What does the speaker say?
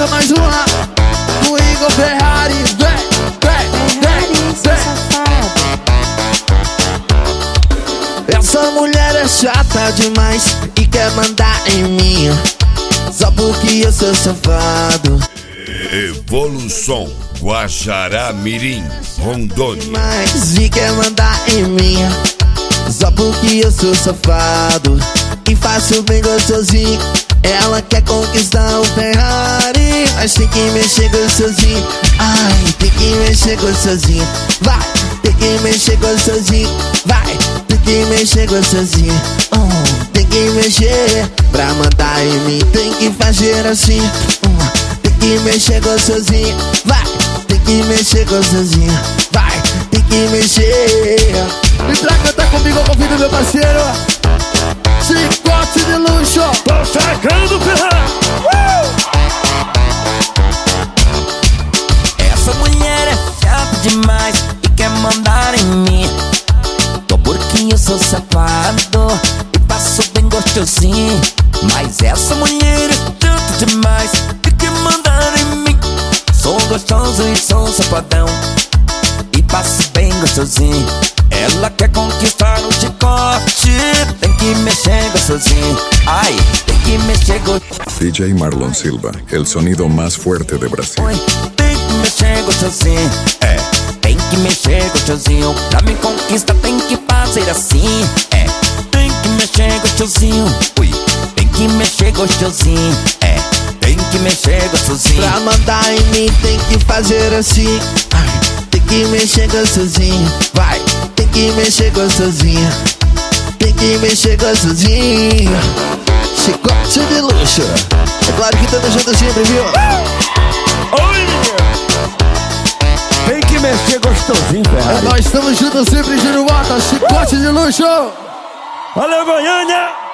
Manda mais uma do Igor Ferrari. Essa mulher é chata demais e quer mandar em mim, só porque eu sou safado. Evolução Guajará Mirim, Rondônia. Mas e quer mandar em mim, só porque eu sou safado e faço bem gostosinho. Ela quer conquistar o Ferrari, mas tem que mexer gostosinho. Ai, tem que mexer gostosinho. Vai, tem que mexer gostosinho. Vai, tem que mexer gostosinho. Tem que mexer pra mandar em mim. Tem que fazer assim. Tem que mexer gostosinho. Vai, tem que mexer gostosinho. Vai, tem que mexer. E pra cantar comigo eu convido meu parceiro Chicote de Luxo. Tô chegando, Ferrari. Essa mulher é chata demais e quer mandar em mim, só porque eu sou safado e passo bem gostosinho. Mas essa mulher é chata demais e quer mandar em mim. Sou gostoso e sou safadão e passo bem gostosinho. Ela quer conquistar o chicote, tem que mexer gostosinho. Ai, tem que mexer gostosinho. DJ Marlon Silva, el sonido más fuerte de Brasil. Tem que mexer gostosinho, tem que mexer gostosinho. Pra me conquistar tem que fazer assim, tem que mexer gostosinho. Ui, tem que mexer gostosinho, tem que mexer gostosinho. Pra mandar em mim tem que fazer assim. Ai, tem que mexer gostosinho. Vai, tem que mexer gostosinho. Tem que mexer gostosinho. Chicote de Luxo. É claro que tamo junto sempre, viu? Oi! Tem que mexer gostosinho, Ferrari. Nós estamos juntos sempre, Giro Bota. Chicote de Luxo. Valeu, Goiânia!